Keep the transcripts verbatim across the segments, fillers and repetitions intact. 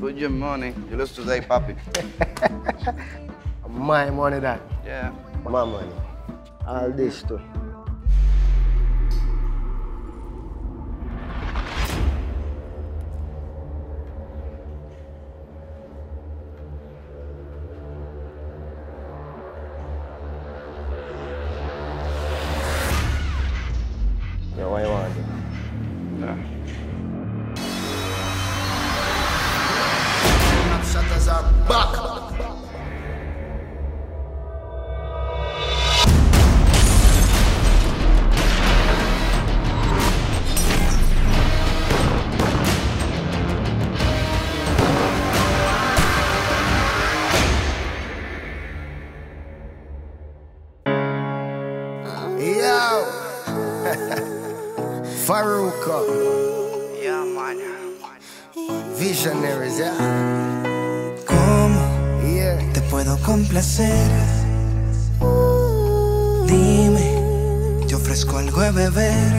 Put your money. You lose today, papi. My money, that. Yeah. My money. All this too. Yeah, what you want? Yeah. Shutters are back. Yo, Faruqa. Yeah, man. Visionaries, yeah. ¿Cómo Yeah. te puedo complacer? Dime, te ofrezco algo de beber.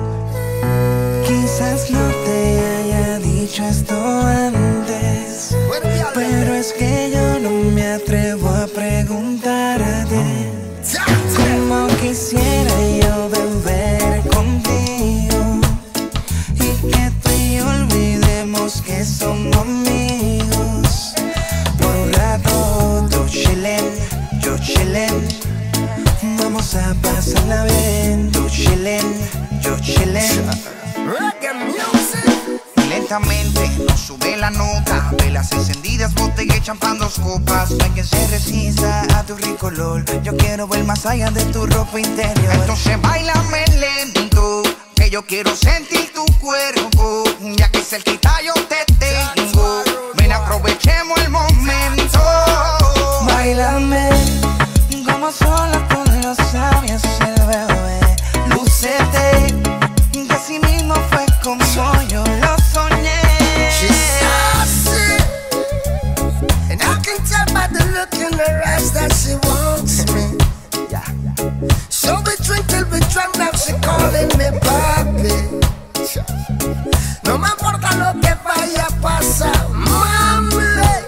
Quizás no te haya dicho esto antes, pero es que yo no me atrevo a preguntarte. Como quisiera yo beber contigo y que tú y yo olvidemos que somos amigos. Por un rato tú chillen, yo chillen. Vamos a pasarla bien. Tú chillen, yo chillen. Reggae music. Lentamente nos sube la nota. Velas encendidas, botella y champán, dos copas. No hay quien se resista a tu rico olor. Yo quiero ver más allá de tu ropa interior. Entonces bailame lento, que yo quiero sentir tu cuerpo. Ya que cerquita yo te tengo, ven aprovechemos el momento. Bailame como sola con los sabios el bebé. Lúcete, que así mismo fue como yo lo soñé. She's sassy, and I can tell by the look in her eyes that she wants me. Yeah. So we drink till we drunk, now she calling me papi. No me importa lo que vaya a pasar, mami,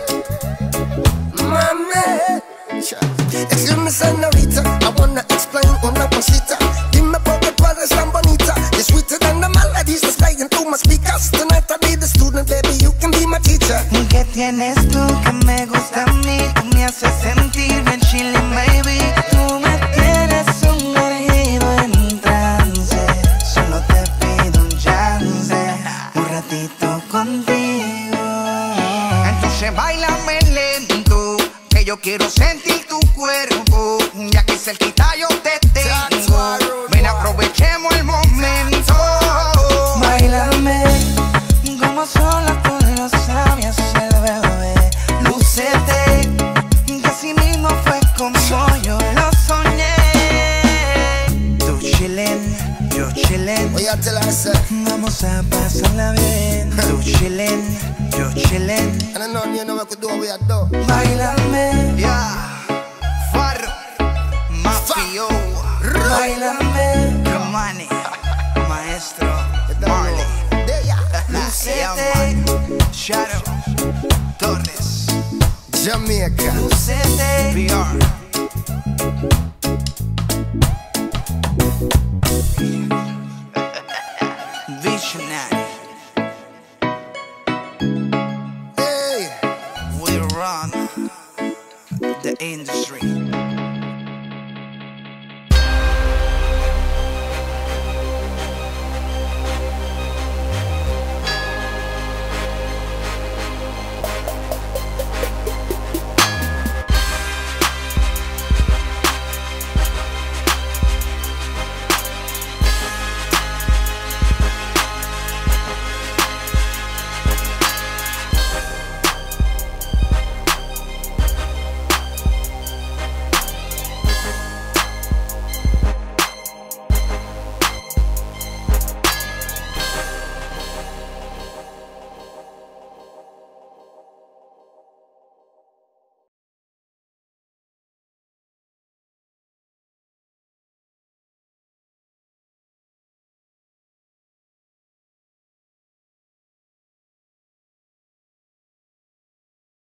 mami. Excuse me, señorita, I wanna explain una cosita. Dime por qué tú eres tan bonita. You're sweeter than the melodies that's playing through my speakers. Tonight I'll be the student, baby, you can be my teacher. ¿Qué tienes tú que me gusta a mí? Tú me haces sentir bien chilling, baby. Tú me tienes sumergido en trance. Solo te pido un chance, un ratito contigo. Entonces bailame lento, que yo quiero sentir tu cuerpo. Ya que cerquita yo te tengo, ven aprovechemos el momento. Bailame como sola con los sabios el bebé. Lúcete, que así mismo fue como yo lo soñé. Tú chillen, yo chillen. Voy a tell her, I said, Vamos a pasarla bien. Tú chillen, yo chillen. and I know you know what we do, we are do. Bailame, yeah. Farro, Mafio. Bailame, Romani, Maestro, Marley. There ya. Lucete, Shadow, Torres, Jamaica. Lucete, P R.